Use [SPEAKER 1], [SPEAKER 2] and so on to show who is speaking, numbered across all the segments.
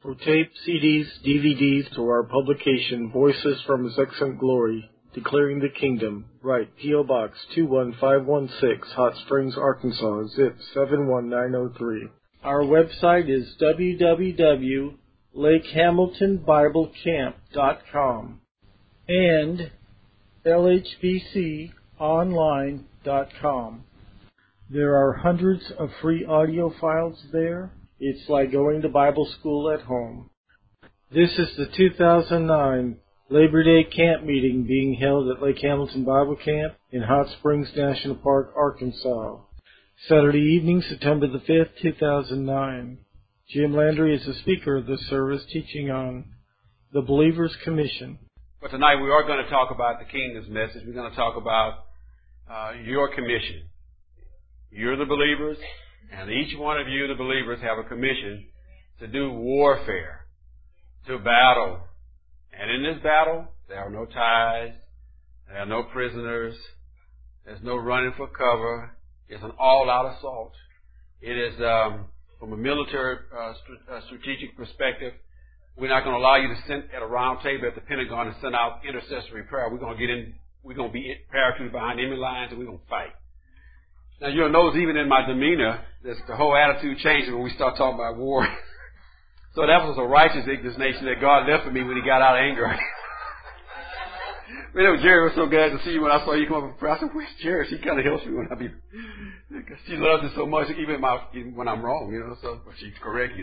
[SPEAKER 1] For tapes, CDs, DVDs, or our publication, Voices from His Excellent Glory, Declaring the Kingdom, write P.O. Box 21516, Hot Springs, Arkansas, zip 71903. Our website is www.lakehamiltonbiblecamp.com and lhbconline.com. There are hundreds of free audio files there. It's like going to Bible school at home. This is the 2009 Labor Day Camp Meeting being held at Lake Hamilton Bible Camp in Hot Springs National Park, Arkansas. Saturday evening, September the 5th, 2009. Jim Landry is the speaker of the service, teaching on the Believer's Commission.
[SPEAKER 2] But tonight we are going to talk about the Kingdom's message. We're going to talk about your commission. You're the believers, and each one of you, the believers, have a commission to do warfare, to battle. And in this battle, there are no ties, there are no prisoners, there's no running for cover. It's an all-out assault. It is, from a military strategic perspective, we're not going to allow you to sit at a round table at the Pentagon and send out intercessory prayer. We're going to be parachuted behind enemy lines, and we're going to fight. Now, you'll notice even in my demeanor, the whole attitude changes when we start talking about war. So that was a righteous indignation that God left for me when He got out of anger. Jerry was so glad to see you when I saw you come up with prayer. I said, where's Jerry? She kind of helps me when I be, because she loves it so much, even when I'm wrong, so she's correct,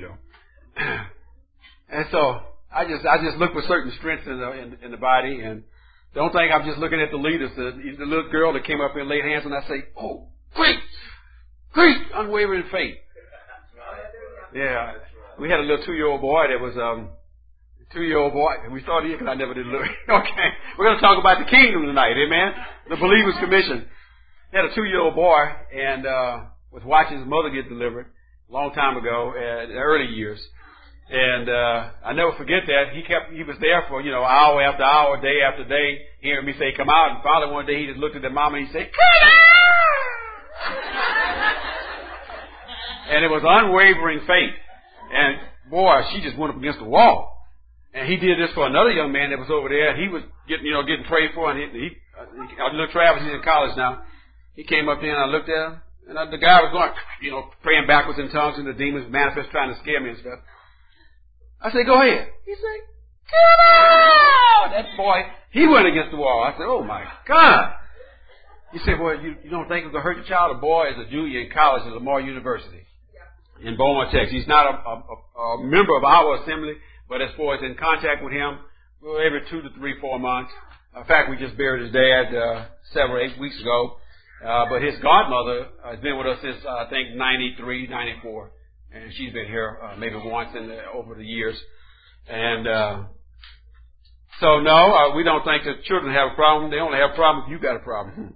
[SPEAKER 2] And so I just look for certain strengths in the body, and don't think I'm just looking at the leaders. The little girl that came up and laid hands, and I say, oh, great, unwavering faith. Yeah. We had a little 2-year-old boy that was, and we started here because I never did look. Okay. We're going to talk about the kingdom tonight, amen? The believer's commission. He had a 2-year-old boy and, was watching his mother get delivered a long time ago, in the early years. And, I never forget that. He was there for, hour after hour, day after day, hearing me say, come out. And finally one day he just looked at the mama and he said, come out! And it was unwavering faith. And boy, she just went up against the wall. And he did this for another young man that was over there. He was getting prayed for. And little Travis, he's in college now. He came up there and I looked at him. And the guy was going, praying backwards in tongues and the demons manifest, trying to scare me and stuff. I said, go ahead. He said, come on! That boy, he went against the wall. I said, oh my God. He said, well, you don't think it's going to hurt your child? The boy is a junior in college at Lamar University in Beaumont, Texas. He's not a member of our assembly, but as far as in contact with him, every 2 to 3, 4 months. In fact, we just buried his dad 8 weeks ago. But his godmother has been with us since, I think, 93, 94. And she's been here maybe once over the years. And so, no, we don't think that children have a problem. They only have a problem if you got a problem.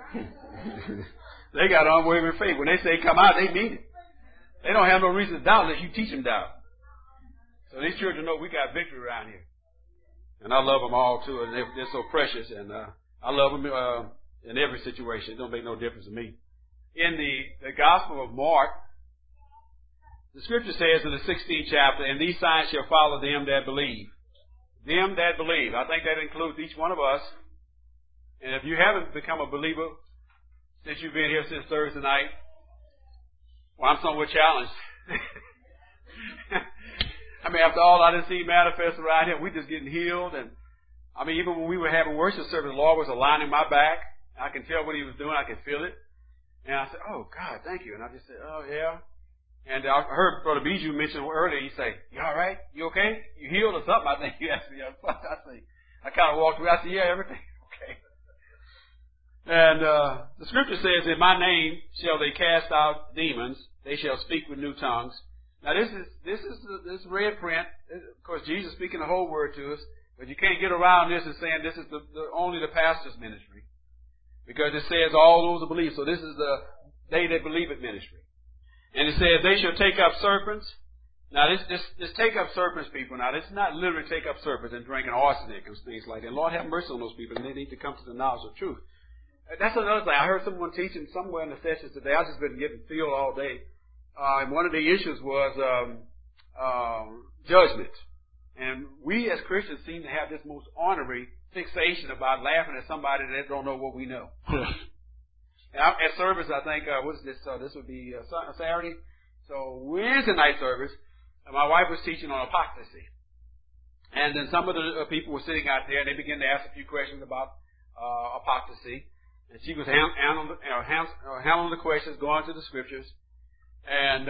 [SPEAKER 2] They got unwavering faith. When they say come out, they mean it. They don't have no reason to doubt unless you teach them doubt. So these children know we got victory around here. And I love them all too, and they're so precious, and I love them in every situation. It don't make no difference to me. In the Gospel of Mark, the Scripture says in the 16th chapter, and these signs shall follow them that believe. Them that believe. I think that includes each one of us. And if you haven't become a believer since you've been here since Thursday night, well, I'm somewhat challenged. I mean, after all I didn't see manifest around here, we're just getting healed. And I mean, even when we were having worship service, the Lord was aligning my back. I can tell what He was doing. I can feel it. And I said, oh, God, thank you. And I just said, oh, yeah. And I heard Brother Bijou mention earlier, he say, you all right? You okay? You healed or something? I think you asked me. I kind of walked away. I said, yeah, everything okay. And the Scripture says, in my name shall they cast out demons. They shall speak with new tongues. Now this is red print. Of course, Jesus speaking the whole word to us, but you can't get around this and saying this is only the pastor's ministry, because it says all those that believe. So this is the they that believe it ministry, and it says they shall take up serpents. Now this take up serpents, people. Now this is not literally take up serpents and drinking arsenic and things like that. Lord have mercy on those people, and they need to come to the knowledge of truth. That's another thing. I heard someone teaching somewhere in the sessions today. I've just been getting filled all day. And one of the issues was judgment. And we as Christians seem to have this most ornery fixation about laughing at somebody that don't know what we know. At service, I think, what is this? This would be Saturday. So Wednesday night service, my wife was teaching on apostasy. And then some of the people were sitting out there, and they began to ask a few questions about apostasy. And she was handling the questions, going to the scriptures. And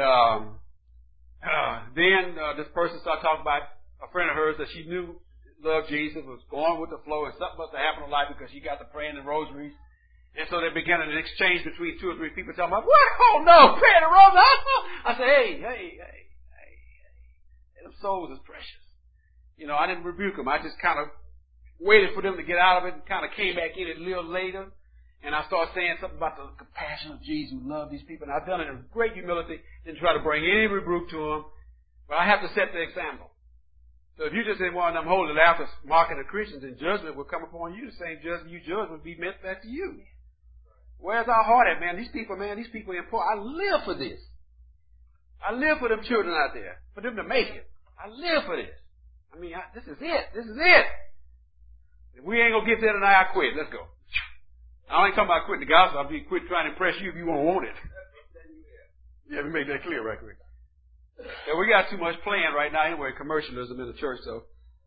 [SPEAKER 2] then this person started talking about a friend of hers that she knew loved Jesus, was going with the flow, and something must have happened in life because she got to praying the rosaries. And so they began an exchange between two or three people talking about, what? Oh no, praying the rosary. I said, hey. Them souls is precious. You know, I didn't rebuke them. I just kind of waited for them to get out of it and kind of came back in it a little later. And I started saying something about the compassion of Jesus who loved these people. And I've done it in great humility, didn't try to bring any rebuke to them. But I have to set the example. So if you just in one of them holy laughter mocking the Christians, then judgment will come upon you. The same judgment you judge will be meant back to you. Where's our heart at, man? These people important. I live for this. I live for them children out there, for them to make it. I live for this. I mean, this is it. This is it. If we ain't going to get there tonight, I quit. Let's go. I ain't talking about quitting the gospel. I'll be quit trying to impress you if you won't want it. Yeah, we make that clear right quick. Yeah, we got too much playing right now anyway, commercialism in the church, so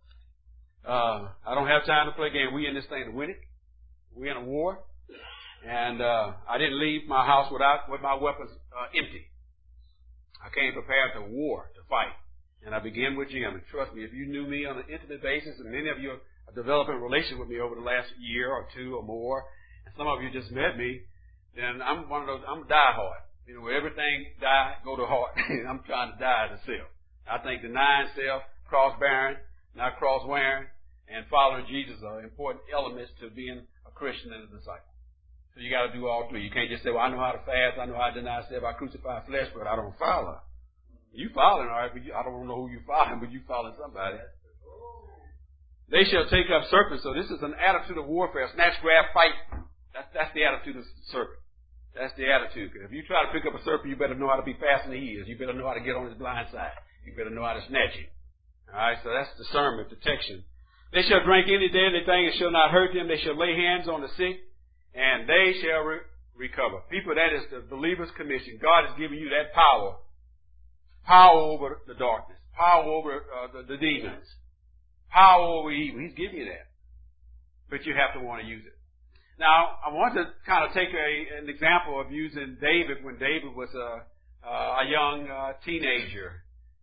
[SPEAKER 2] I don't have time to play games. We in this thing to win it. We in a war. And I didn't leave my house with my weapons empty. I came prepared to war, to fight. And I began with Jim. And trust me, if you knew me on an intimate basis, and many of you are developing a relationship with me over the last year or two or more, and some of you just met me, then I'm one of those, I'm a diehard. You know, where everything die, go to heart. I'm trying to die to self. I think denying self, cross-bearing, not cross-wearing, and following Jesus are important elements to being a Christian and a disciple. So you got to do all three. You can't just say, well, I know how to fast, I know how to deny self, I crucify flesh, but I don't follow. You following, all right, but I don't know who you following, but you following somebody. They shall take up serpents. So this is an attitude of warfare. Snatch, grab, fight. That's the attitude of the serpent. That's the attitude. Because if you try to pick up a serpent, you better know how to be fast in the ears. You better know how to get on his blind side. You better know how to snatch him. All right, so that's discernment, detection. They shall drink any deadly thing, it shall not hurt them. They shall lay hands on the sick, and they shall recover. People, that is the believer's commission. God has given you that power. Power over the darkness. Power over the demons. Power over evil. He's giving you that. But you have to want to use it. Now, I want to kind of take an example of using David when David was a young teenager.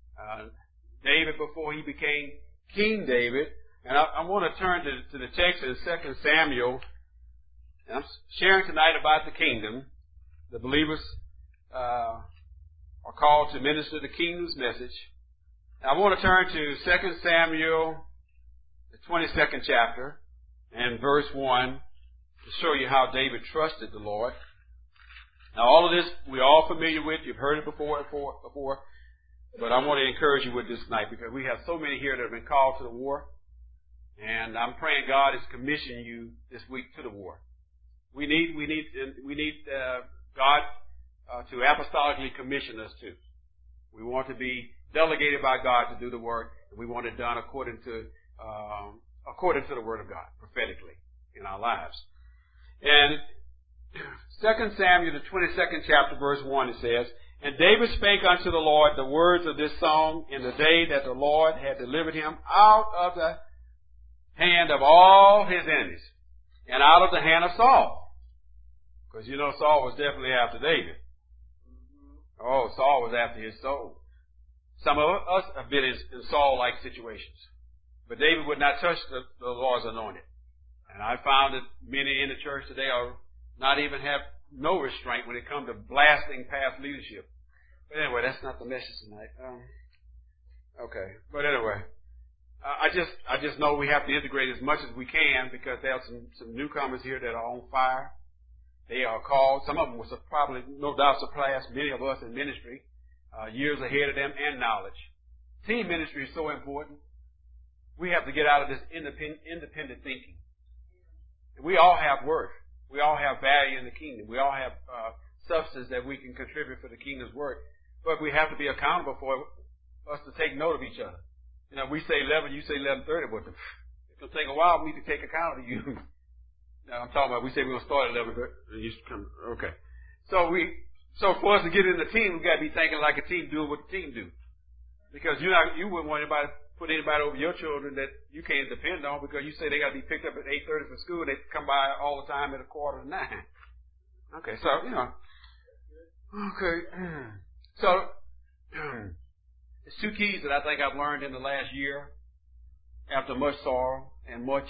[SPEAKER 2] David before he became King David. And I want to turn to the text in 2 Samuel. And I'm sharing tonight about the kingdom. The believers are called to minister the kingdom's message. Now, I want to turn to 2 Samuel, the 22nd chapter, and verse 1, to show you how David trusted the Lord. Now, all of this we're all familiar with. You've heard it before. But I want to encourage you with this tonight because we have so many here that have been called to the war. And I'm praying God is commissioning you this week to the war. We need God to apostolically commission us too. We want to be delegated by God to do the work, and we want it done according to the Word of God, prophetically, in our lives. And 2 Samuel, the 22nd chapter, verse 1, it says, And David spake unto the Lord the words of this song in the day that the Lord had delivered him out of the hand of all his enemies, and out of the hand of Saul. Because you know Saul was definitely after David. Oh, Saul was after his soul. Some of us have been in Saul-like situations. But David would not touch the Lord's anointed. And I found that many in the church today are not even have no restraint when it comes to blasting past leadership. But anyway, that's not the message tonight. Okay. But anyway, I just know we have to integrate as much as we can because there are some newcomers here that are on fire. They are called. Some of them will probably, no doubt, surpass many of us in ministry, years ahead of them, and knowledge. Team ministry is so important. We have to get out of this independent thinking. And we all have worth. We all have value in the kingdom. We all have substance that we can contribute for the kingdom's work. But we have to be accountable for us to take note of each other. You know, we say 11, you say 11:30, but it's going to take a while for me to take account of you. Now, I'm talking about, we say we're going to start at 11:30. And you come, okay. So for us to get in the team, we've got to be thinking like a team, doing what the team do. Because you wouldn't want anybody, put anybody over your children that you can't depend on, because you say they got to be picked up at 8:30 for school. They come by all the time at 8:45. Okay, so, you know. Okay. So, there's two keys that I think I've learned in the last year, after much sorrow and much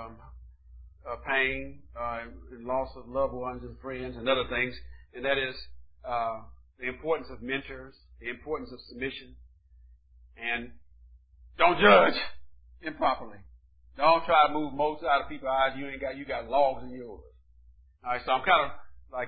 [SPEAKER 2] pain, and loss of loved ones and friends and other things, and that is the importance of mentors, the importance of submission, and don't judge improperly. Don't try to move motes out of people's eyes. You got logs in yours. All right, so I'm kind of like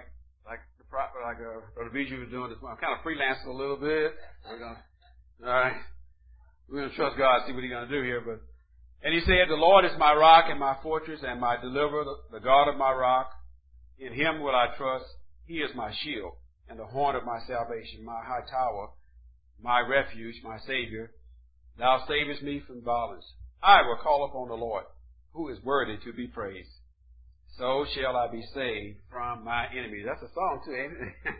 [SPEAKER 2] Brother Viju was doing this. I'm kind of freelancing a little bit. All right, we're going to trust God, see what He's going to do here. And he said, "The Lord is my rock and my fortress and my deliverer, the God of my rock. In Him will I trust. He is my shield and the horn of my salvation, my high tower, my refuge, my Savior. Thou savest me from violence. I will call upon the Lord, who is worthy to be praised. So shall I be saved from my enemies." That's a song too, ain't it?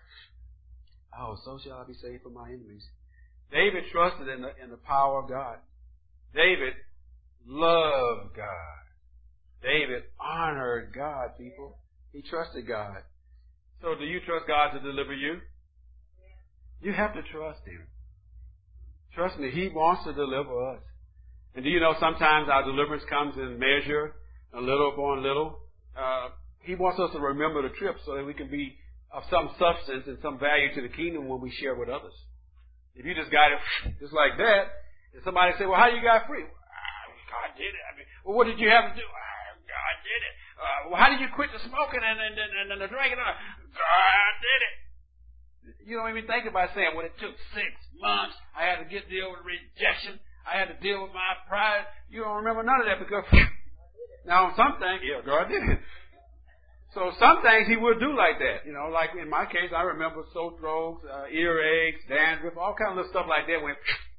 [SPEAKER 2] Oh, so shall I be saved from my enemies. David trusted in the power of God. David loved God. David honored God, people. He trusted God. So do you trust God to deliver you? You have to trust Him. Trust me, He wants to deliver us. And do you know sometimes our deliverance comes in measure, a little upon little? He wants us to remember the trip so that we can be of some substance and some value to the kingdom when we share with others. If you just got it just like that, and somebody say, "Well, how you got free?" "God did it." "Well, what did you have to do?" "God did it." "Well, how did you quit the smoking and the drinking?" "God did it." You don't even think about saying, "Well, it took 6 months. I had to deal with rejection. I had to deal with my pride." You don't remember none of that because now some things, yeah, God did it. So some things He will do like that. You know, like in my case, I remember sore throats, earaches, dandruff, all kinds of stuff like that went.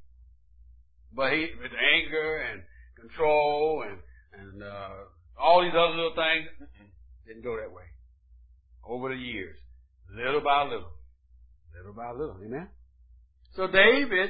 [SPEAKER 2] But He, with anger and control and all these other little things, didn't go that way. Over the years, little by little, amen. So David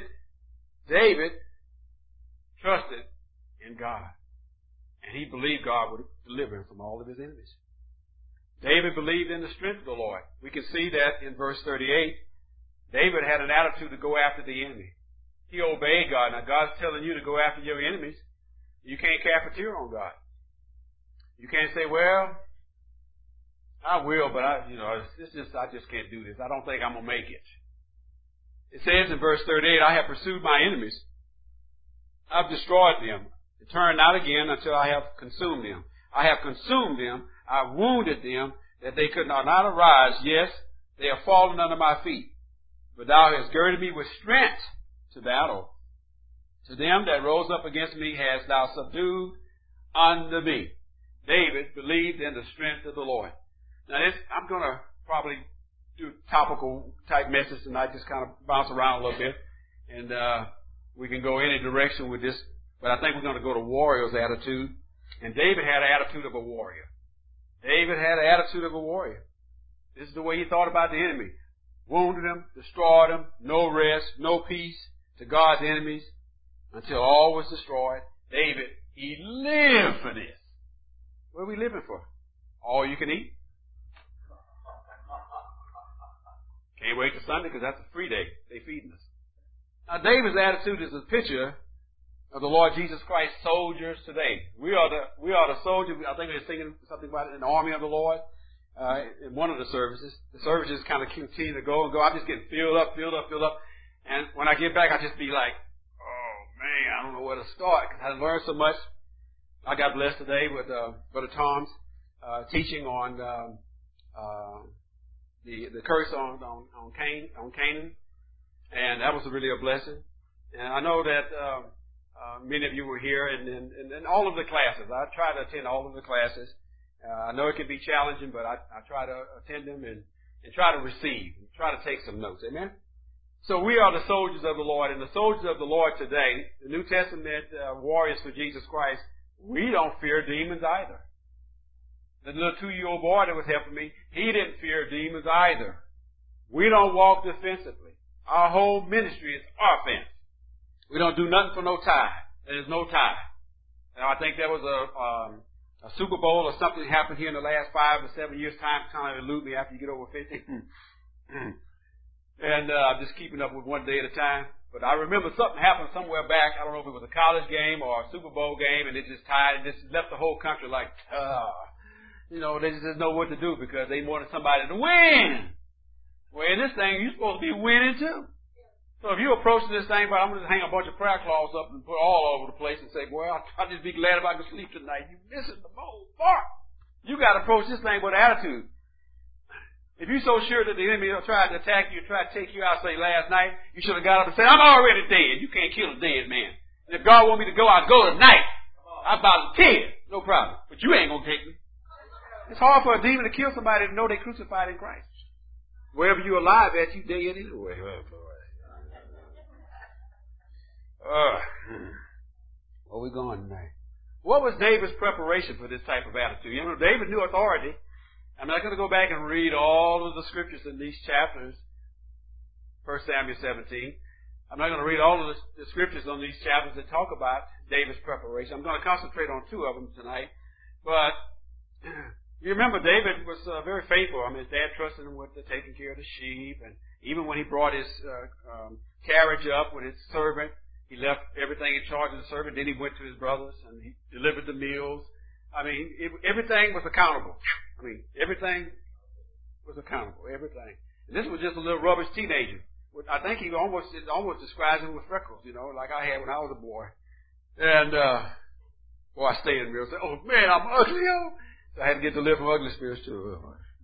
[SPEAKER 2] trusted in God, and he believed God would deliver him from all of his enemies. David believed in the strength of the Lord. We can see that in verse 38. David had an attitude to go after the enemy. He obeyed God. Now God's telling you to go after your enemies. You can't cafeteria on God. You can't say, "Well, I will, but I just can't do this. I don't think I'm going to make it." It says in verse 38, "I have pursued my enemies. I've destroyed them. Return not again until I have consumed them. I have consumed them. I wounded them that they could not arise. Yes, they are fallen under my feet. But thou hast girded me with strength to battle. To them that rose up against me hast thou subdued unto me." David believed in the strength of the Lord. Now I'm going to probably do a topical type message tonight, just kind of bounce around a little bit. And we can go any direction with this. But I think we're going to go to warrior's attitude. And David had an attitude of a warrior. David had an attitude of a warrior. This is the way he thought about the enemy. Wounded him, destroyed him, no rest, no peace to God's enemies until all was destroyed. David, he lived for this. What are we living for? All you can eat? Can't wait till Sunday because that's a free day. They feeding us. Now David's attitude is a picture of the Lord Jesus Christ soldiers today. We are the soldiers. I think they're singing something about it in the army of the Lord in one of the services. The services kind of continue to go and go. I'm just getting filled up. And when I get back, I just be like, "Oh man, I don't know where to start," because I learned so much. I got blessed today with Brother Tom's teaching on the curse on Canaan, and that was really a blessing. And I know that many of you were here, and all of the classes. I try to attend all of the classes. I know it can be challenging, but I try to attend them and try to receive, and try to take some notes. Amen. So we are the soldiers of the Lord, and the soldiers of the Lord today, the New Testament warriors for Jesus Christ, we don't fear demons either. The little 2-year-old boy that was helping me, he didn't fear demons either. We don't walk defensively. Our whole ministry is offense. We don't do nothing for no tie. There's no tie. Now, I think there was a Super Bowl or something happened here in the last 5 to 7 years' time, kind of elude me after you get over 50. And just keeping up with one day at a time. But I remember something happened somewhere back. I don't know if it was a college game or a Super Bowl game, and it just tied. It just left the whole country like, they just didn't know what to do because they wanted somebody to win. Well, in this thing, you're supposed to be winning too. So if you approach this thing, but I'm going to hang a bunch of prayer cloths up and put all over the place and say, boy, I'll just be glad if I can sleep tonight. You're missing the most part. You got to approach this thing with attitude. If you're so sure that the enemy will try to attack you, try to take you out, say last night, you should have got up and said, I'm already dead. You can't kill a dead man. And if God wants me to go, I'll go tonight. I volunteer. No problem. But you ain't going to take me. It's hard for a demon to kill somebody to know they crucified in Christ. Wherever you're alive at, you dead anyway. Where are we going tonight? What was David's preparation for this type of attitude? You know, David knew authority. I'm not going to go back and read all of the scriptures in these chapters. 1 Samuel 17. I'm not going to read all of the scriptures on these chapters that talk about David's preparation. I'm going to concentrate on 2 of them tonight. But you remember David was very faithful. I mean, his dad trusted him with taking care of the sheep. And even when he brought his carriage up with his servant, he left everything in charge of the servant. Then he went to his brothers and he delivered the meals. I mean, everything was accountable. I mean, everything was accountable. Everything. And this was just a little rubbish teenager. I think he almost describes him with freckles, like I had when I was a boy. And, I stayed in the mirror and said, oh man, I'm ugly, So I had to get delivered from ugly spirits too.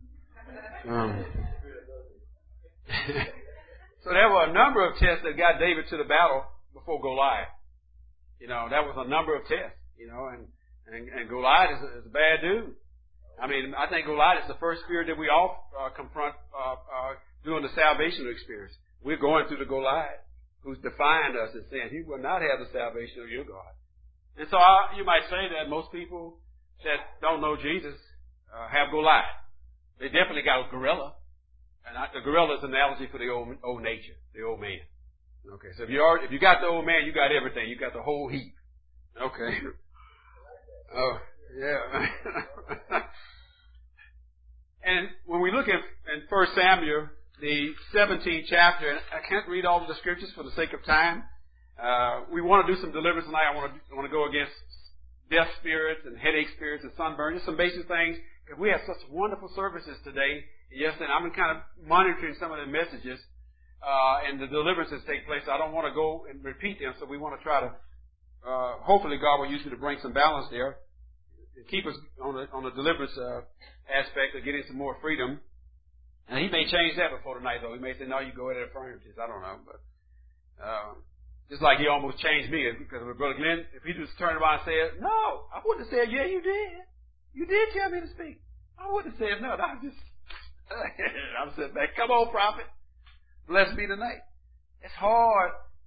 [SPEAKER 2] So there were a number of tests that got David to the battle before Goliath. That was a number of tests, and Goliath is a bad dude. I mean, I think Goliath is the first spirit that we all confront during the salvation experience. We're going through the Goliath who's defying us and saying he will not have the salvation of your God. And so you might say that most people that don't know Jesus have Goliath. They definitely got a gorilla. And the gorilla is an analogy for the old nature, the old man. Okay, so if you got the old man, you got everything. You got the whole heap. Okay. Oh, yeah. And when we look in 1 Samuel, the 17th chapter, and I can't read all of the scriptures for the sake of time. We want to do some deliverance tonight. I want to go against deaf spirits and headache spirits and sunburn, just some basic things. Because we have such wonderful services today. Yes, and I've been kind of monitoring some of the messages and the deliverances take place. I don't want to go and repeat them, so we want to try to. Hopefully, God will use me to bring some balance there and keep us on the deliverance aspect of getting some more freedom. And He may change that before tonight, though. He may say, "No, you go ahead and affirmatives." I don't know, but just like He almost changed me, because with Brother Glenn, if he just turned around and said, "No," I wouldn't have said, "Yeah, you did. You did tell me to speak." I wouldn't have said no. I just I'm sitting back. Come on, prophet. Bless me tonight. It's hard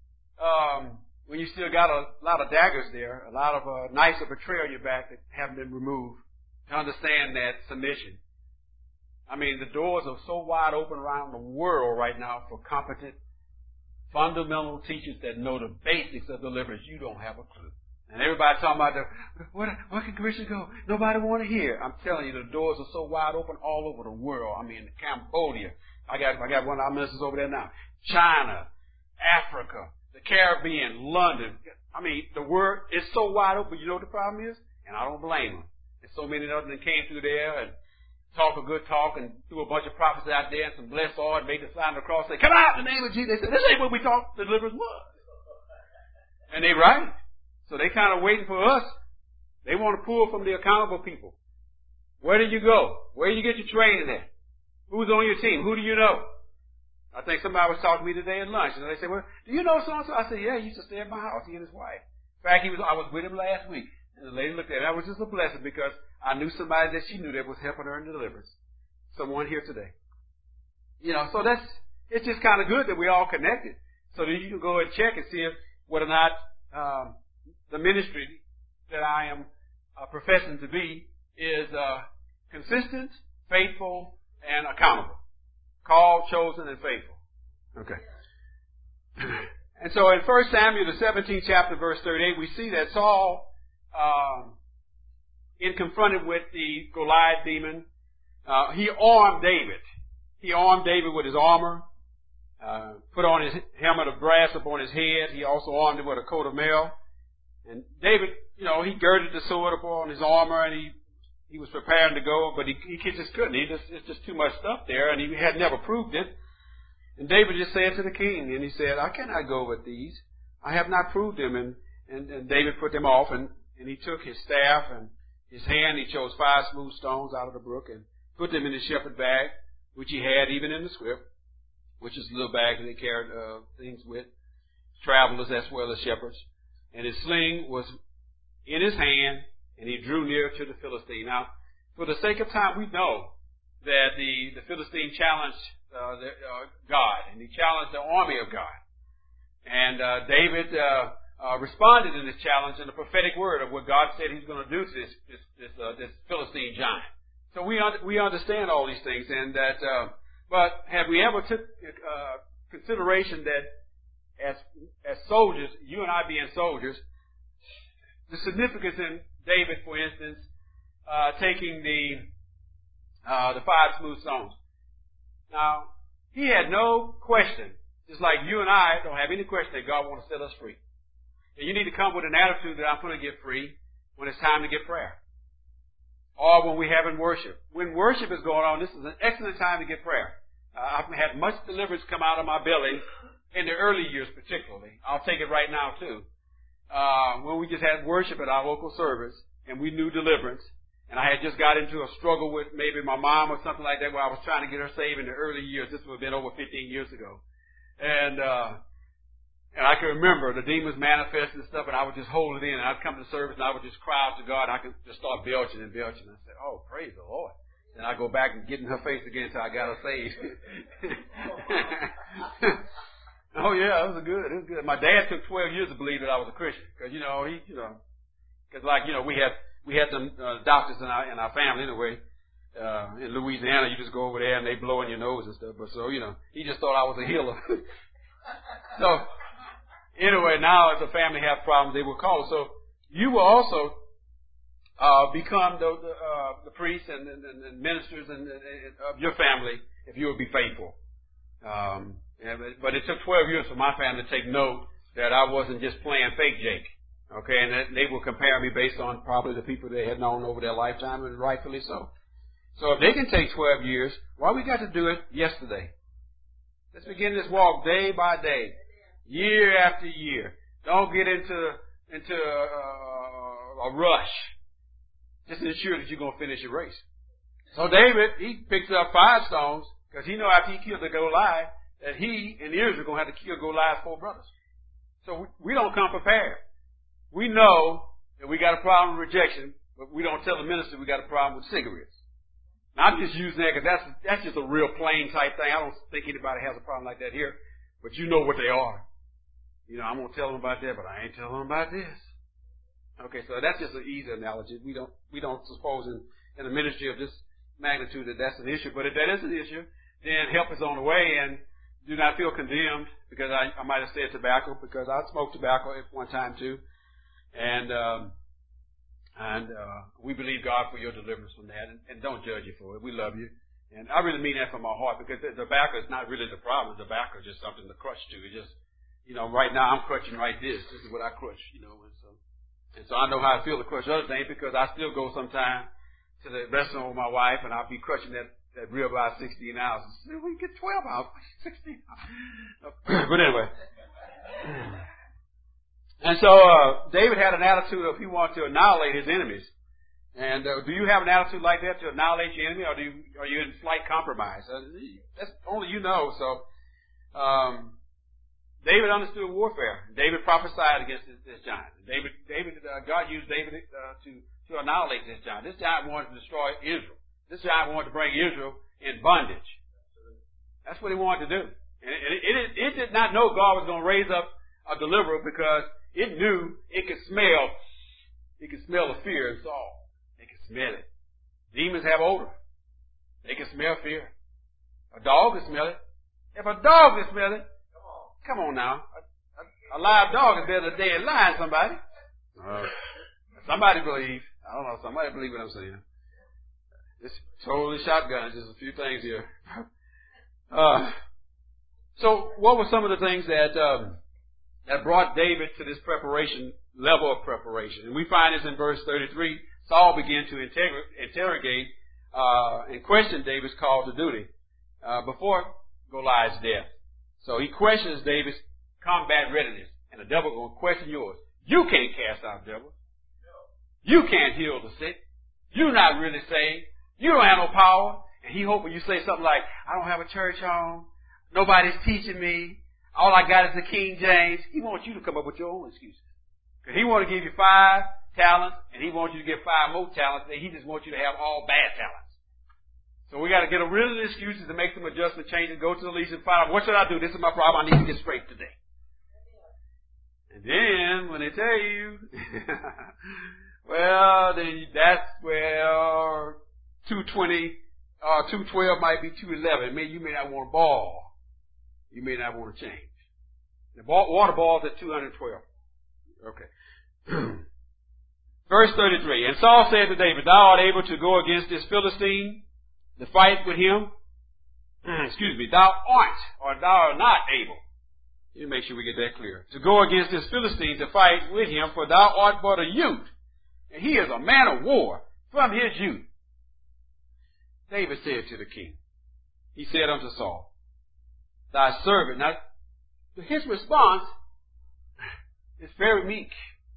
[SPEAKER 2] when you still got a lot of daggers there, a lot of knives of betrayal on your back that haven't been removed, to understand that submission. I mean, the doors are so wide open around the world right now for competent, fundamental teachers that know the basics of deliverance. You don't have a clue. And everybody talking about where can Christians go? Nobody want to hear. I'm telling you, the doors are so wide open all over the world. I mean, Cambodia. I got one of our ministers over there now. China, Africa, the Caribbean, London. I mean, the world is so wide open. You know what the problem is? And I don't blame them. There's so many of them that came through there and talk a good talk and threw a bunch of prophets out there and some blessed oil and made the sign of the cross, say, "Come out in the name of Jesus." They said, "This ain't what we thought deliverance was." And they right. So they kind of waiting for us. They want to pull from the accountable people. Where did you go? Where did you get your training at? Who's on your team? Who do you know? I think somebody was talking to me today at lunch, and they said, "Well, do you know so-and-so?" I said, "Yeah, he used to stay at my house, he and his wife." In fact, I was with him last week. And the lady looked at it. That was just a blessing because I knew somebody that she knew that was helping her in deliverance. Someone here today. So it's just kind of good that we're all connected. So that you can go and check and see if whether or not the ministry that I am professing to be is consistent, faithful, and accountable. Called, chosen, and faithful. Okay. And so in 1 Samuel, the 17th chapter, verse 38, we see that Saul, in confronted with the Goliath demon, he armed David. He armed David with his armor, put on his helmet of brass upon his head. He also armed him with a coat of mail. And David, he girded the sword upon his armor, and he was preparing to go, but he just couldn't. It's just too much stuff there, and he had never proved it. And David just said to the king, and he said, I cannot go with these. I have not proved them. And David put them off, and he took his staff and his hand. He chose 5 smooth stones out of the brook and put them in his shepherd bag, which he had even in the script, which is a little bag that they carried things with, travelers as well as shepherds. And his sling was in his hand, and he drew near to the Philistine. Now, for the sake of time, we know that the Philistine challenged God, and he challenged the army of God. And David responded in this challenge in the prophetic word of what God said He's going to do to this Philistine giant. So we understand all these things, and that. But have we ever took consideration that as soldiers, you and I being soldiers, the significance in David, for instance, taking the 5 smooth stones. Now, he had no question, just like you and I don't have any question that God wants to set us free. And you need to come with an attitude that I'm going to get free when it's time to get prayer. Or when we're having worship. When worship is going on, this is an excellent time to get prayer. I've had much deliverance come out of my belly in the early years particularly. I'll take it right now too. When we just had worship at our local service and we knew deliverance, and I had just got into a struggle with maybe my mom or something like that where I was trying to get her saved in the early years. This would have been over 15 years ago. And I can remember the demons manifesting and stuff, and I would just hold it in, and I'd come to service, and I would just cry out to God, and I could just start belching and belching. I said, oh, praise the Lord. And I'd go back and get in her face again until I got her saved. Oh, yeah, it was good. It was good. My dad took 12 years to believe that I was a Christian, because, because we had some doctors in our family anyway. In Louisiana, you just go over there and they blow in your nose and stuff. But so, he just thought I was a healer. So, anyway, now as a family have problems, they will call. So, you will also become the priests and ministers of your family if you will be faithful. But it took 12 years for my family to take note that I wasn't just playing fake Jake. Okay, and that they will compare me based on probably the people they had known over their lifetime, and rightfully so. So if they can take 12 years, why we got to do it yesterday? Let's begin this walk day by day, year after year. Don't get into a rush. Just ensure that you're going to finish your race. So David, he picks up 5 stones because he know after he killed the Goliath that he and Israel are going to have to kill Goliath's 4 brothers. So we don't come prepared. We know that we got a problem with rejection, but we don't tell the minister we got a problem with cigarettes. Now, I'm just using that because that's just a real plain type thing. I don't think anybody has a problem like that here, but you know what they are. I'm going to tell them about that, but I ain't telling them about this. Okay, so that's just an easy analogy. We don't suppose in a ministry of this magnitude that that's an issue, but if that is an issue, then help is on the way, and do not feel condemned because I might have said tobacco because I smoked tobacco at one time too. And we believe God for your deliverance from that, and don't judge you for it. We love you, and I really mean that from my heart because the tobacco is not really the problem. The tobacco is just something to crutch to. It just, right now I'm crutching right this. This is what I crutch, and so I know how I feel to crutch other things because I still go sometime to the restaurant with my wife, and I'll be crutching that ribeye 16 ounces. We get 12 ounces, 16 ounces. But anyway. And so David had an attitude of he wanted to annihilate his enemies. And do you have an attitude like that to annihilate your enemy, or are you in slight compromise? That's only you know. So David understood warfare. David prophesied against this giant. God used David to annihilate this giant. This giant wanted to destroy Israel. This giant wanted to bring Israel in bondage. That's what he wanted to do. And it did not know God was going to raise up a deliverer because it knew it could smell the fear in Saul. They could smell it. Demons have odor. They can smell fear. A dog can smell it. If a dog can smell it, come on now. A live dog is better than a dead lion, somebody. Somebody believe. I don't know. Somebody believe what I'm saying. It's totally shotgun. Just a few things here. So what were some of the things that brought David to this level of preparation? And we find this in verse 33. Saul began to interrogate and question David's call to duty before Goliath's death. So he questions David's combat readiness, and the devil going to question yours. You can't cast out devils. You can't heal the sick. You're not really saved. You don't have no power. And he hoping you say something like, I don't have a church home. Nobody's teaching me. All I got is the King James. He wants you to come up with your own excuses. Because he wants to give you 5 talents, and he wants you to get 5 more talents, and he just wants you to have all bad talents. So we got to get rid of the excuses and make some adjustment changes, go to the leads and find out, what should I do? This is my problem. I need to get straight today. And then when they tell you, well, then that's where 220, 212 might be 211. You may not want a ball. You may not want to change. The water ball's at 212. Okay. Verse 33. And Saul said to David, thou art able to go against this Philistine to fight with him? Thou art, or thou art not able. Let me make sure we get that clear. To go against this Philistine to fight with him, for thou art but a youth, and he is a man of war from his youth. David said to the king, he said unto Saul, thy servant. Now, his response is very meek.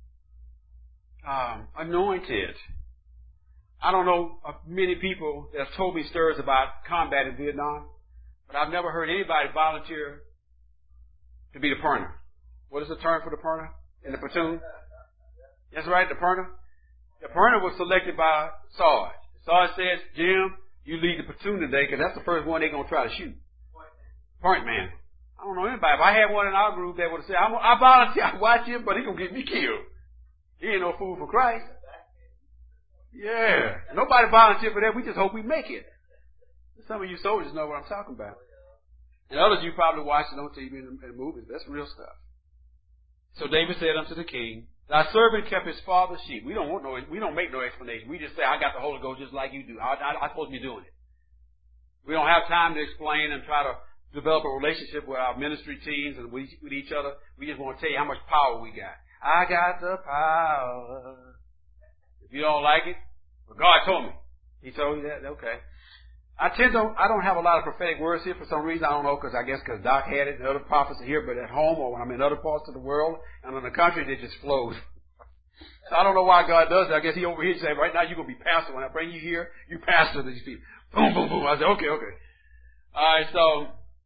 [SPEAKER 2] Anointed. I don't know of many people that have told me stories about combat in Vietnam, but I've never heard anybody volunteer to be the purner. What is the term for the purner in the platoon? That's right, the purner. The purner was selected by Sarge. Sarge says, Jim, you lead the platoon today because that's the first one they're going to try to shoot. Point man. I don't know anybody. If I had one in our group that would have said, I volunteer, I watch him, but he's going to get me killed. He ain't no fool for Christ. Yeah. Nobody volunteered for that. We just hope we make it. Some of you soldiers know what I'm talking about. And others you probably watched it on TV and movies. That's real stuff. So David said unto the king, thy servant kept his father's sheep. We don't make no explanation. We just say, I got the Holy Ghost just like you do. I'm supposed to be doing it. We don't have time to explain and try to develop a relationship with our ministry teams and with each other. We just want to tell you how much power we got. I got the power. If you don't like it, well, God told me. He told you that? Okay. I don't have a lot of prophetic words here for some reason. I don't know, because Doc had it and other prophets are here, but at home or when I'm in other parts of the world and in the country, it just flows. So I don't know why God does that. I guess he over here said, right now you're going to be pastor. When I bring you here, you pastor these people. Boom, boom, boom. I said, okay. All right, so,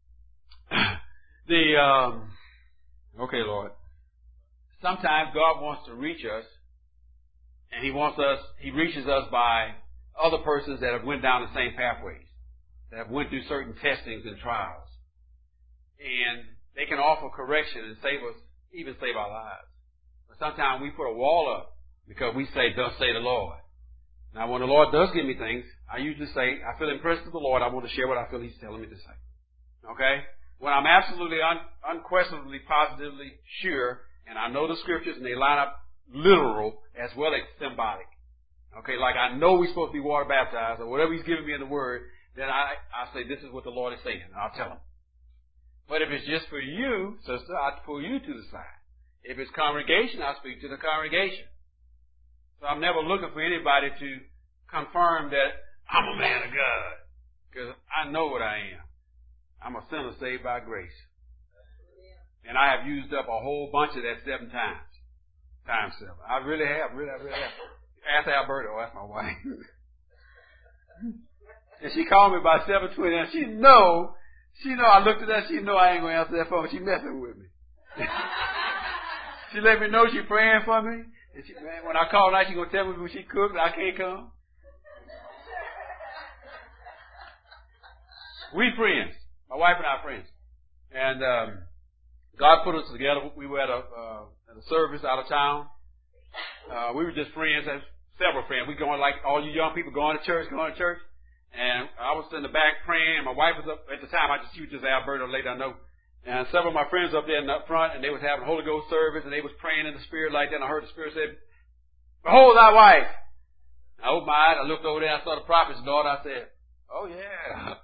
[SPEAKER 2] okay, Lord. Sometimes God wants to reach us, and He reaches us by other persons that have went down the same pathways, that have went through certain testings and trials. And they can offer correction and save us, even save our lives. But sometimes we put a wall up because we say, thus say the Lord. Now when the Lord does give me things, I usually say, I feel impressed with the Lord, I want to share what I feel He's telling me to say. Okay? When I'm absolutely, unquestionably, positively sure, and I know the scriptures and they line up literal as well as symbolic. Okay, like I know we're supposed to be water baptized or whatever He's giving me in the Word, then I say this is what the Lord is saying, and I'll tell Him. But if it's just for you, sister, I'll pull you to the side. If it's congregation, I'll speak to the congregation. So I'm never looking for anybody to confirm that I'm a man of God, because I know what I am. I'm a sinner saved by grace. And I have used up a whole bunch of that 7 times. Times 7. I really have. Ask Alberta, that's my wife. And she called me about 7:20, and she know, I looked at that, she know I ain't going to answer that phone. She messing with me. She let me know she praying for me. And when I call now, she going to tell me when she cooked, I can't come. We friends. My wife and I are friends. And God put us together. We were at a service out of town. We were just friends, several friends. We going like all you young people going to church. And I was in the back praying, and my wife was up at the time. She was just Alberta later, I know. And several of my friends up there in the front, and they was having Holy Ghost service, and they was praying in the Spirit like that. And I heard the Spirit say, "Behold thy wife." I opened my eyes. I looked over there. I saw the prophet's daughter. I said, "Oh yeah."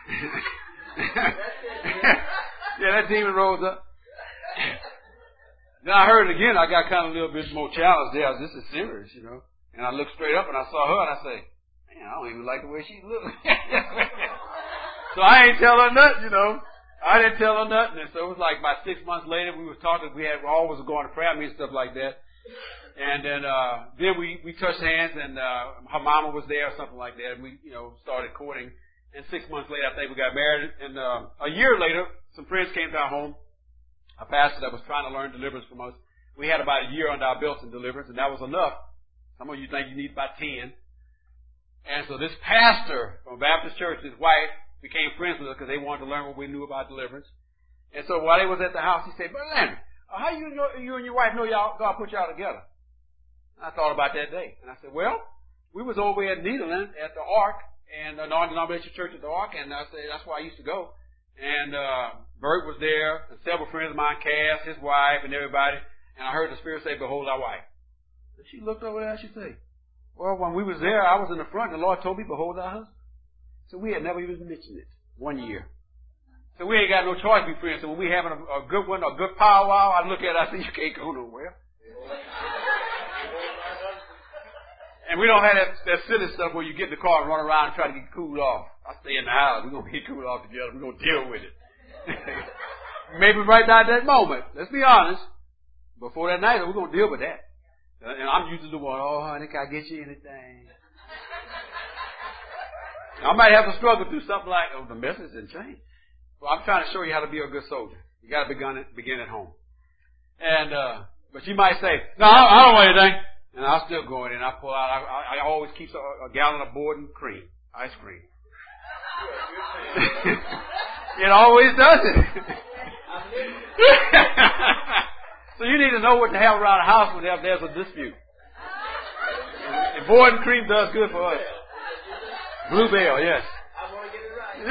[SPEAKER 2] Yeah, that demon rose up. Then I heard it again. I got kind of a little bit more challenged there. This is serious, you know. And I looked straight up and I saw her and I said, "Man, I don't even like the way she looks." So I ain't tell her nothing, you know. I didn't tell her nothing. And so it was like about 6 months later, we was talking. We always going to prayer meetings and stuff like that. And then we touched hands, and her mama was there or something like that. And we, you know, started courting. And 6 months later, I think we got married. And a year later, some friends came to our home. A pastor that was trying to learn deliverance from us. We had about a year under our belts in deliverance, and that was enough. Some of you think you need about 10. And so this pastor from Baptist Church, his wife, became friends with us because they wanted to learn what we knew about deliverance. And so while they was at the house, he said, "Brother Landry, how you and your wife know God put y'all together?" And I thought about that day. And I said, "Well, we was over at Nederland at the Ark, and the non-denominational church at the Ark, and I said, that's where I used to go. And Bert was there, and several friends of mine, Cass, his wife, and everybody. And I heard the Spirit say, 'Behold thy wife.'" And she looked over there and she said, "Well, when we was there, I was in the front, and the Lord told me, 'Behold thy husband.'" So we had never even mentioned it 1 year. So we ain't got no choice to be friends. So when we having a good one, a good powwow, I look at it, I say, "You can't go nowhere." And we don't have that silly stuff where you get in the car and run around and try to get cooled off. I stay in the house. We're going to get cooled off together. We're going to deal with it. Maybe right now at that moment. Let's be honest. Before that night, we're going to deal with that. And I'm usually the one, "Oh, honey, can I get you anything?" I might have to struggle through something like, "Oh, the message didn't change." Well, I'm trying to show you how to be a good soldier. You got to begin at home. And but you might say, "No, I don't want anything." And I'll still go in and I pull out. I always keep a gallon of Borden cream, ice cream. It always does it. So you need to know what to have around the house when there's a dispute. And Borden cream does good for us. Bluebell, yes.
[SPEAKER 3] I want to get it right.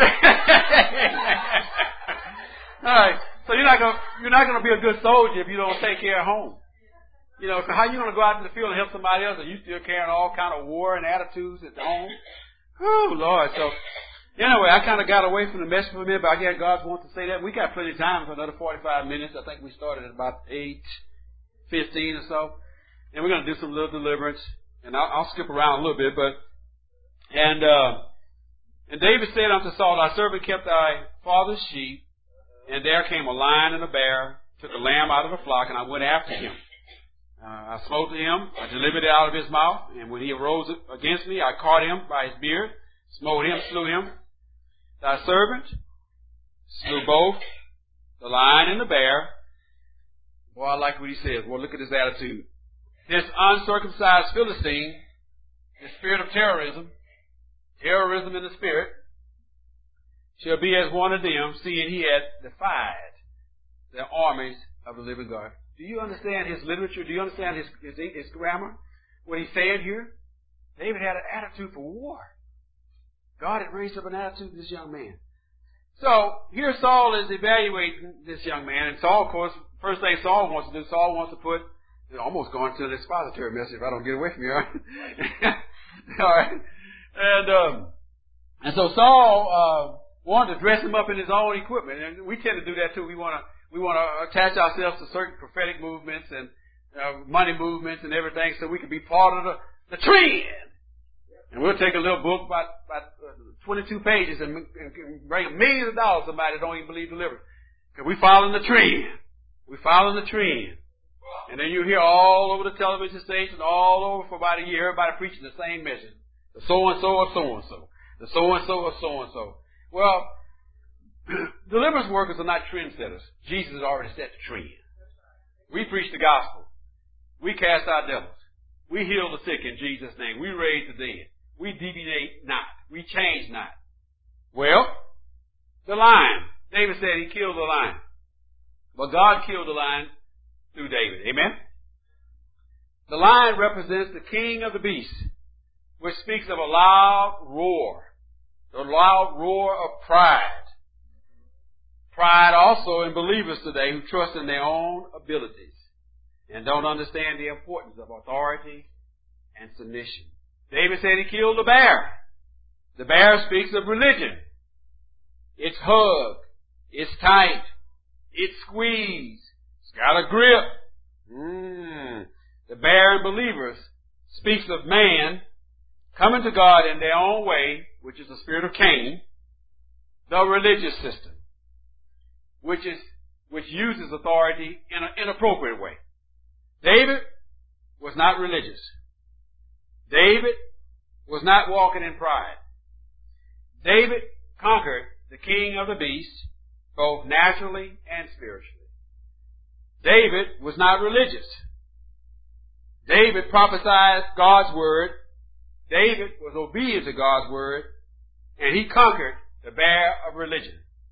[SPEAKER 2] All right. So you're not gonna be a good soldier if you don't take care of home. You know, so how you going to go out in the field and help somebody else and you still carrying all kind of war and attitudes at home? Oh, Lord. So, anyway, I kind of got away from the message for a minute, but I guess God wants to say that. We got plenty of time for another 45 minutes. I think we started at about 8:15 or so. And we're going to do some little deliverance. And I'll skip around a little bit, and David said unto Saul, "Thy servant kept thy father's sheep, and there came a lion and a bear, took a lamb out of the flock, and I went after him. I smote him, I delivered it out of his mouth, and when he arose against me, I caught him by his beard, smote him, slew him. Thy servant slew both the lion and the bear." Boy, I like what he says. Well, look at his attitude. "This uncircumcised Philistine, the spirit of terrorism in the spirit, shall be as one of them, seeing he had defied the armies of the living God." Do you understand his literature? Do you understand his grammar? What he's saying here? David had an attitude for war. God had raised up an attitude to this young man. So here Saul is evaluating this young man. And Saul, of course, first thing Saul wants to do, Saul wants to put, almost going to an expository message if I don't get away from you. All right. And so Saul wanted to dress him up in his own equipment. And we tend to do that too. We want to attach ourselves to certain prophetic movements and money movements and everything so we can be part of the trend. And we'll take a little book about 22 pages and bring millions of dollars to somebody that don't even believe deliverance. Because we following the trend. We following the trend. And then you hear all over the television stations, all over for about a year, everybody preaching the same message. The so-and-so or so-and-so. The so-and-so or so-and-so. Well, deliverance workers are not trendsetters. Jesus has already set the trend. We preach the gospel. We cast out devils. We heal the sick in Jesus' name. We raise the dead. We deviate not. We change not. Well, the lion. David said he killed the lion. But God killed the lion through David. Amen? The lion represents the king of the beasts, which speaks of a loud roar. The loud roar of pride. Pride also in believers today who trust in their own abilities and don't understand the importance of authority and submission. David said he killed the bear. The bear speaks of religion. It's hug. It's tight. It's squeeze. It's got a grip. The bear in believers speaks of man coming to God in their own way, which is the spirit of Cain, the religious system, which uses authority in an inappropriate way. David was not religious. David was not walking in pride. David conquered the king of the beasts, both naturally and spiritually. David was not religious. David prophesied God's word. David was obedient to God's word, and he conquered the bear of religion.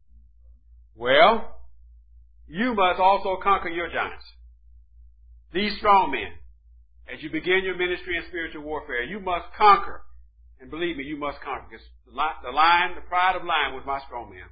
[SPEAKER 2] Well, you must also conquer your giants. These strong men, as you begin your ministry in spiritual warfare, you must conquer. And believe me, you must conquer. Because the lion, the pride of lion was my strong man.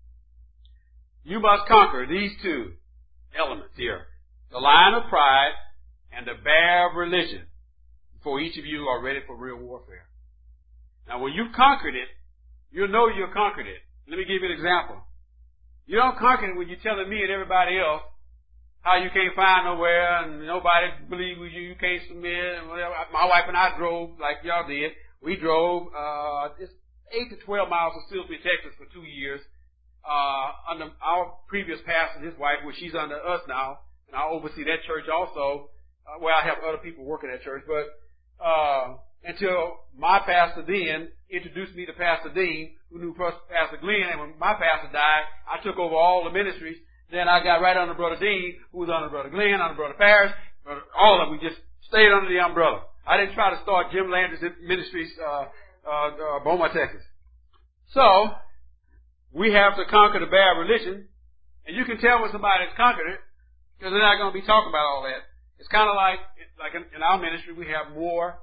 [SPEAKER 2] You must conquer these two elements here. The lion of pride and the bear of religion. Before each of you are ready for real warfare. Now when you've conquered it, you'll know you've conquered it. Let me give you an example. You don't conquer it when you're telling me and everybody else how you can't find nowhere and nobody believes you, you can't submit and whatever. My wife and I drove like y'all did. We drove 8 to 12 miles to Silsbee, Texas for 2 years under our previous pastor, his wife, which she's under us now, and I oversee that church also. I have other people working at church, but until my pastor then introduced me to Pastor Dean, who knew Pastor Glenn, and when my pastor died, I took over all the ministries. Then I got right under Brother Dean, who was under Brother Glenn, under Brother Parrish, all of them. We just stayed under the umbrella. I didn't try to start Jim Landry's ministries, Beaumont, Texas. So, we have to conquer the bad religion, and you can tell when somebody's conquered it, because they're not going to be talking about all that. It's kind of like in our ministry, we have more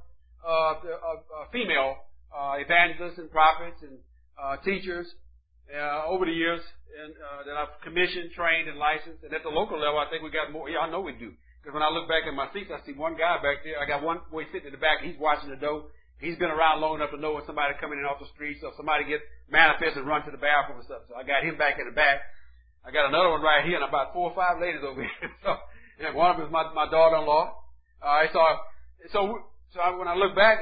[SPEAKER 2] female evangelists and prophets and teachers over the years that I've commissioned, trained, and licensed. And at the local level, I think we got more. Yeah, I know we do. Because when I look back at my seats, I see one guy back there. I got one boy sitting in the back. He's watching the door. He's been around long enough to know when somebody coming in off the street, so somebody gets manifest and run to the bathroom and stuff. So I got him back in the back. I got another one right here, and about 4 or 5 ladies over here. And one of them is my daughter-in-law. So when I look back,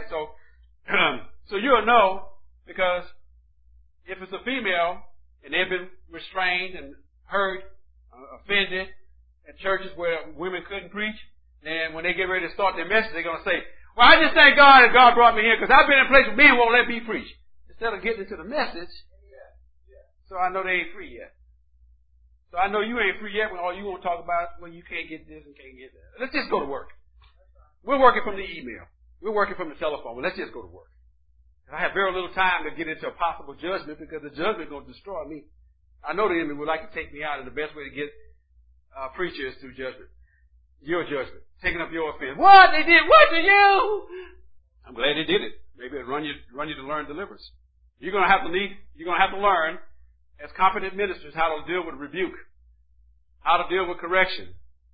[SPEAKER 2] so you'll know, because if it's a female and they've been restrained and hurt, offended at churches where women couldn't preach, then when they get ready to start their message, they're going to say, well, I just thank God that God brought me here because I've been in a place where men won't let me preach. Instead of getting into the message, so I know they ain't free yet. So I know you ain't free yet when all you want to talk about, well, you can't get this and can't get that. Let's just go to work. We're working from the email. We're working from the telephone. Well, let's just go to work. And I have very little time to get into a possible judgment because the judgment is going to destroy me. I know the enemy would like to take me out, and the best way to get preachers through judgment. Your judgment. Taking up your offense. What? They did what to you? I'm glad they did it. Maybe it'll run you to learn deliverance. You're going to have to learn as competent ministers how to deal with rebuke, how to deal with correction,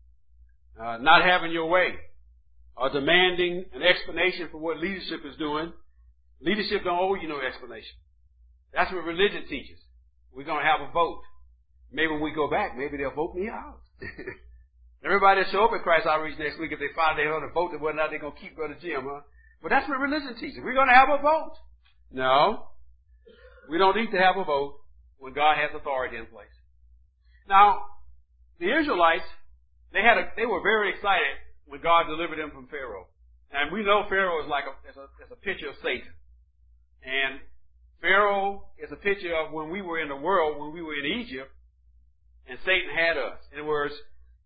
[SPEAKER 2] not having your way, or demanding an explanation for what leadership is doing. Leadership don't owe you no explanation. That's what religion teaches. We're going to have a vote. Maybe when we go back, maybe they'll vote me out. Everybody will show up at Christ Outreach next week if they find they're going to vote and whether or not they're going to keep Brother Jim, huh? But that's what religion teaches. We're going to have a vote. No. We don't need to have a vote when God has authority in place. Now, the Israelites, they were very excited when God delivered them from Pharaoh. And we know Pharaoh is like a picture of Satan. And Pharaoh is a picture of when we were in the world, when we were in Egypt, and Satan had us. In other words,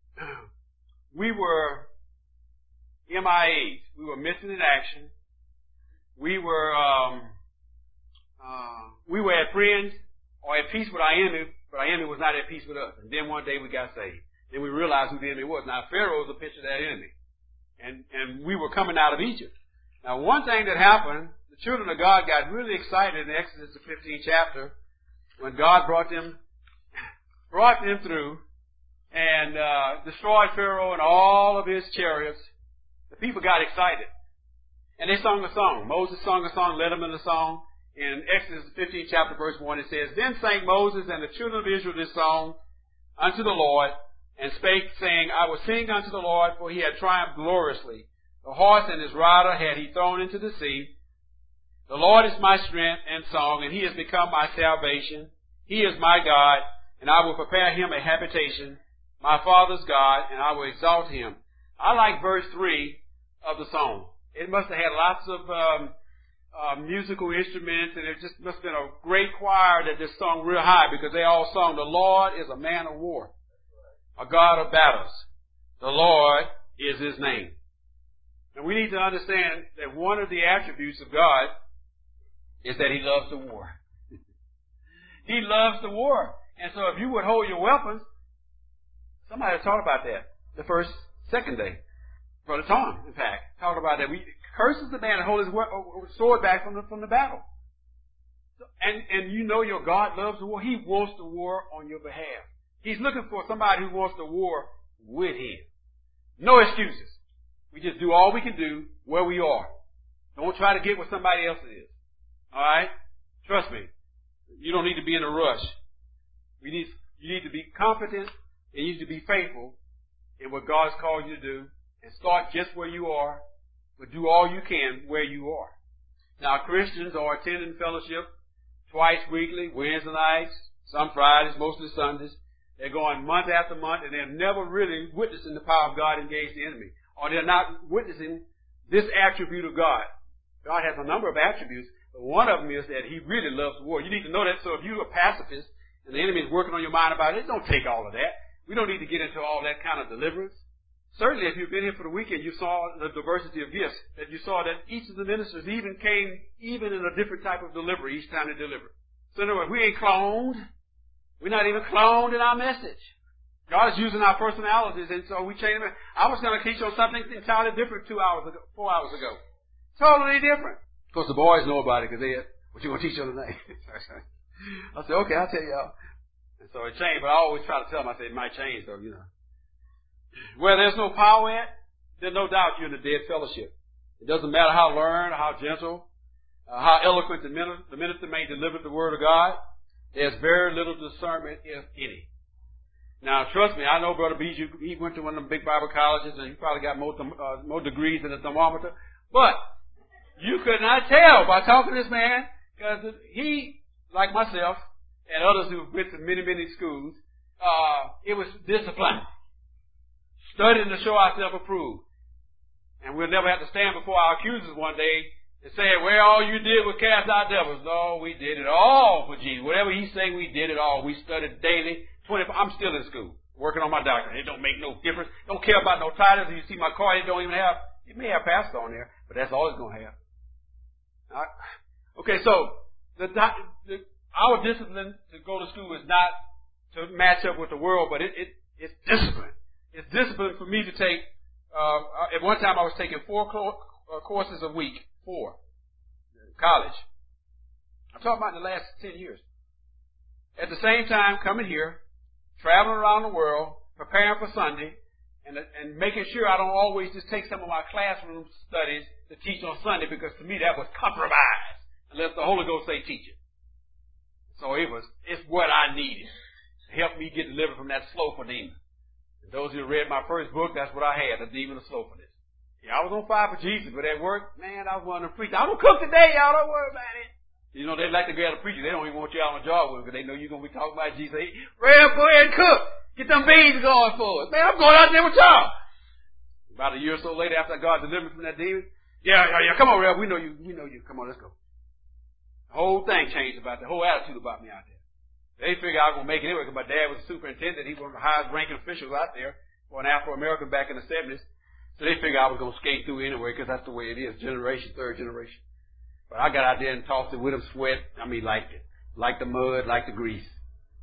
[SPEAKER 2] we were MIAs. We were missing in action. We were at friends or at peace with our enemy, but our enemy was not at peace with us. And then one day we got saved. Then we realized who the enemy was. Now Pharaoh is a picture of that enemy. And we were coming out of Egypt. Now one thing that happened, the children of God got really excited in Exodus the 15th chapter when God brought them through and destroyed Pharaoh and all of his chariots. The people got excited. And they sung a song. Moses sung a song, led them in a song. In Exodus 15th chapter verse 1 it says, Then sang Moses and the children of Israel this song unto the Lord, and spake, saying, I will sing unto the Lord, for he had triumphed gloriously. The horse and his rider had he thrown into the sea. The Lord is my strength and song, and he has become my salvation. He is my God, and I will prepare him a habitation, my father's God, and I will exalt him. I like verse 3 of the song. It must have had lots of musical instruments, and it just must have been a great choir that just sung real high, because they all sung, the Lord is a man of war, a God of battles. The Lord is his name. And we need to understand that one of the attributes of God is that he loves the war. He loves the war. And so if you would hold your weapons, somebody talked about that the second day. Brother Tom, in fact, talked about that. We curses the man and hold his sword back from the battle. And you know your God loves the war. He wants the war on your behalf. He's looking for somebody who wants the war with him. No excuses. We just do all we can do where we are. Don't try to get where somebody else is. All right? Trust me. You don't need to be in a rush. You need to be confident, and you need to be faithful in what God's called you to do, and start just where you are, but do all you can where you are. Now, Christians are attending fellowship twice weekly, Wednesday nights, some Fridays, mostly Sundays. They're going month after month, and they're never really witnessing the power of God against the enemy. Or they're not witnessing this attribute of God. God has a number of attributes, but one of them is that he really loves war. You need to know that. So if you're a pacifist and the enemy is working on your mind about it, don't take all of that. We don't need to get into all that kind of deliverance. Certainly, if you've been here for the weekend, you saw the diversity of gifts. That you saw that each of the ministers even came in a different type of delivery each time they delivered. So in other words, we ain't cloned. We're not even cloned in our message. God is using our personalities, and so we change them. I was going to teach on something entirely different 4 hours ago. Totally different. Of course, the boys know about it because they said, what you going to teach on tonight? I said, okay, I'll tell y'all. And so it changed, but I always try to tell them, I said, it might change though, you know. Where there's no power at, there's no doubt you're in a dead fellowship. It doesn't matter how learned, how gentle, how eloquent the minister may deliver the word of God. There's very little discernment, if any. Now, trust me, I know Brother Bijou, he went to one of the big Bible colleges, and he probably got more degrees than a thermometer. But you could not tell by talking to this man, because he, like myself, and others who've been to many, many schools, it was discipline. Studying to show ourselves approved. And we'll never have to stand before our accusers one day and say, well, all you did was cast out devils. No, we did it all for Jesus. Whatever he's saying, we did it all. We studied daily. I'm still in school, working on my doctorate. It don't make no difference. Don't care about no titles. You see my car, it may have pastor on there, but that's all it's going to have. All right? Okay, so our discipline to go to school is not to match up with the world, but it's discipline. It's discipline for me to take, at one time I was taking 4 courses a week, 4, college. I'm talking about in the last 10 years. At the same time, coming here, traveling around the world, preparing for Sunday, and making sure I don't always just take some of my classroom studies to teach on Sunday, because to me that was compromise, unless the Holy Ghost say teach it. So it's what I needed to help me get delivered from that slothful demon. And those who read my first book, that's what I had, the demon of slothfulness. Yeah, I was on fire for Jesus, but at work, man, I was one of the preachers. I don't cook today, y'all, don't worry about it. You know, they like to grab a preacher. They don't even want you out on the job with them because they know you're going to be talking about Jesus. Hey, Rev, go ahead and cook. Get them beans going for us. Man, I'm going out there with y'all. About a year or so later, after God delivered me from that demon, yeah, come on, Rev, we know you. Come on, let's go. The whole thing changed about the whole attitude about me out there. They figured I was going to make it anyway because my dad was a superintendent. He was one of the highest ranking officials out there for an Afro-American back in the 70s. So they figured I was going to skate through anyway because that's the way it is. Generation, third generation. But I got out there and tossed it with them, sweat. I mean, like the mud, like the grease.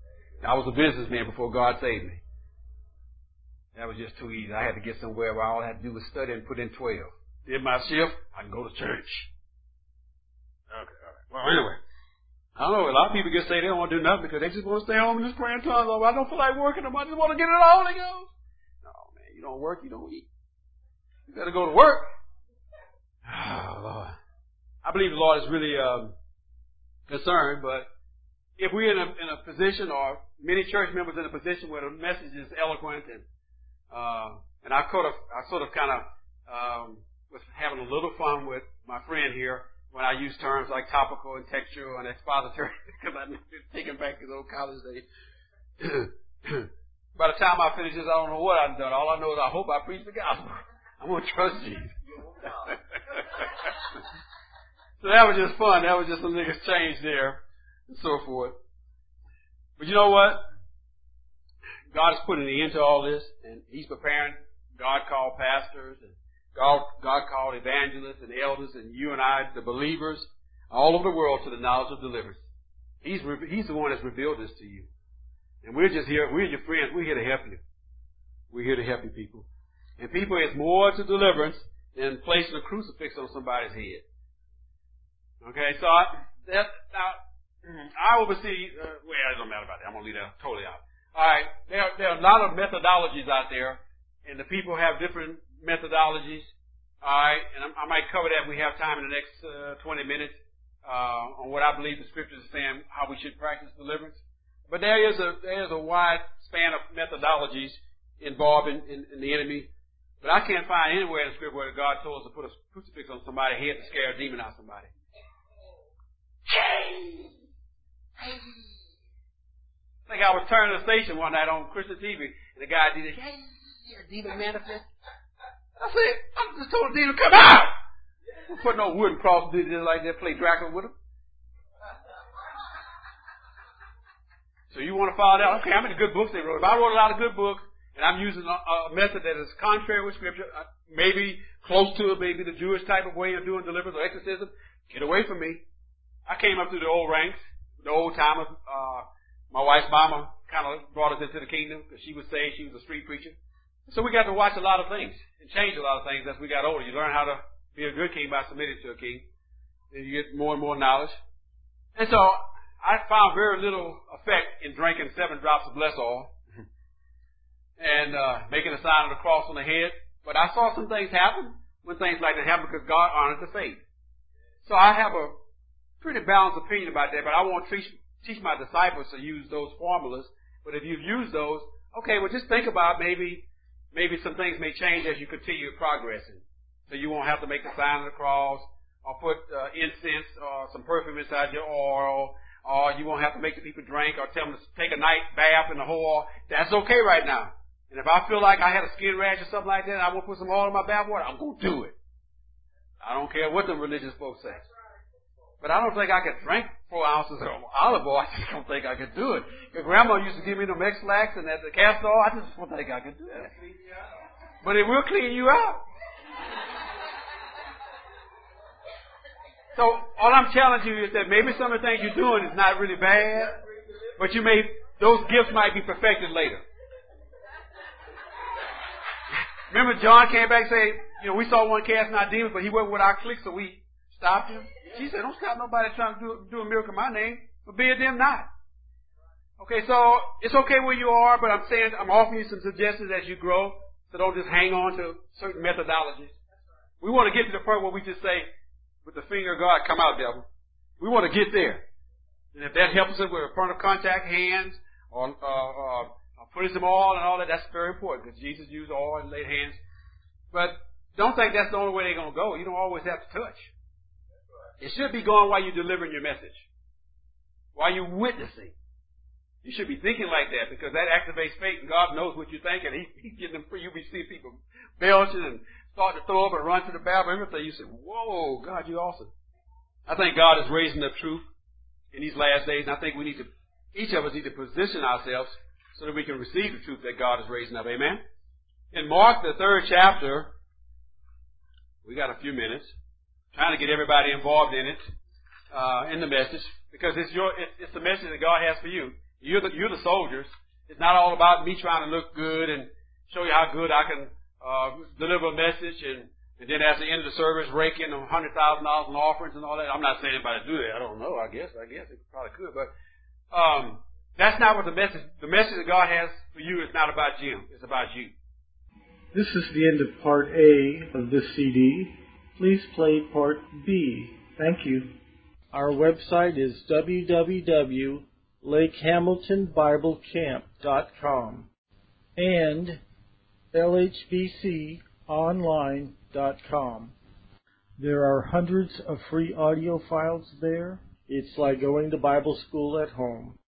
[SPEAKER 2] I was a businessman before God saved me. That was just too easy. I had to get somewhere where all I had to do was study and put in 12. Did my shift, I can go to church. Okay, all right. Well, anyway. I don't know, a lot of people just say they don't want to do nothing because they just want to stay home and just pray in tongues. Oh, I don't feel like working, I just want to get in the Holy Ghost. No, man, you don't work, you don't eat. You got to go to work. Oh, Lord. I believe the Lord is really concerned, but if we're in a position, or many church members in a position where the message is eloquent, and I sort of kind of was having a little fun with my friend here when I use terms like topical and textual and expository, because I've been taken back to those college days. By the time I finish this, I don't know what I've done. All I know is I hope I preach the gospel. I'm going to trust Jesus. So that was just fun. That was just some exchange there and so forth. But you know what? God is putting an end to all this, and He's preparing. God called pastors, and God called evangelists and elders, and you and I, the believers, all over the world, to the knowledge of deliverance. He's the one that's revealed this to you. And we're just here. We're your friends. We're here to help you. We're here to help you, people. And people, it's more to deliverance than placing a crucifix on somebody's head. Okay, so I oversee, it don't matter about that. I'm going to leave that totally out. All right, there are a lot of methodologies out there, and the people have different methodologies. All right, and I might cover that. We have time in the next 20 minutes on what I believe the Scriptures are saying, how we should practice deliverance. But there is a wide span of methodologies involved in the enemy. But I can't find anywhere in the Scripture where God told us to put a crucifix on somebody's head to scare a demon out of somebody. I think I was turning the station one night on Christian TV, and the guy did it. A demon manifest. I said, I just told the demon, come out! Don't put no wooden cross like that, play Dracula with him. So you want to follow that? Okay, how many good books they wrote? If I wrote a lot of good books, and I'm using a method that is contrary with Scripture, maybe close to it, maybe the Jewish type of way of doing deliverance or exorcism, get away from me. I came up through the old ranks, the old timers. My wife's mama kind of brought us into the kingdom because she was saved. She was a street preacher. So we got to watch a lot of things and change a lot of things as we got older. You learn how to be a good king by submitting to a king. And you get more and more knowledge. And so I found very little effect in drinking 7 drops of bless oil and making a sign of the cross on the head. But I saw some things happen when things like that happen because God honored the faith. So I have a pretty balanced opinion about that, but I won't teach my disciples to use those formulas. But if you've used those, okay, well just think about maybe some things may change as you continue progressing. So you won't have to make the sign of the cross or put incense or some perfume inside your oil, or you won't have to make the people drink or tell them to take a night bath in the whole oil. That's okay right now. And if I feel like I had a skin rash or something like that and I want to put some oil in my bath water, I'm going to do it. I don't care what the religious folks say. But I don't think I could drink 4 ounces of olive oil. I just don't think I could do it. Your grandma used to give me the X-Lax and the castor oil. I just don't think I could do that. But it will clean you out. So all I'm telling you is that maybe some of the things you're doing is not really bad, but those gifts might be perfected later. Remember John came back and said, we saw one casting out demons, but he wasn't with our clique, so we stopped him. She said, don't stop nobody trying to do a miracle in my name, but be it them not. Okay, so it's okay where you are, but I'm offering you some suggestions as you grow, so don't just hang on to certain methodologies. We want to get to the point where we just say, with the finger of God, come out, devil. We want to get there. And if that helps us with a point of contact, hands, or putting some oil and all that, that's very important, because Jesus used oil and laid hands. But don't think that's the only way they're going to go. You don't always have to touch. It should be going while you're delivering your message, while you're witnessing. You should be thinking like that, because that activates faith, and God knows what you're thinking. He's getting them free. You'll be seeing people belching and start to throw up and run to the bathroom. Everything. You say, whoa, God, you're awesome. I think God is raising up truth in these last days, and I think each of us need to position ourselves so that we can receive the truth that God is raising up. Amen? In Mark, the 3rd chapter, we got a few minutes, trying to get everybody involved in it, in the message, because it's the message that God has for you. You're the soldiers. It's not all about me trying to look good and show you how good I can deliver a message and then at the end of the service rake in $100,000 in offerings and all that. I'm not saying anybody do that. I don't know. I guess it probably could, but that's not what the message that God has for you is not about Jim. It's about you.
[SPEAKER 1] This is the end of Part A of this CD. Please play Part B. Thank you. Our website is www.lakehamiltonbiblecamp.com and lhbconline.com. There are hundreds of free audio files there. It's like going to Bible school at home.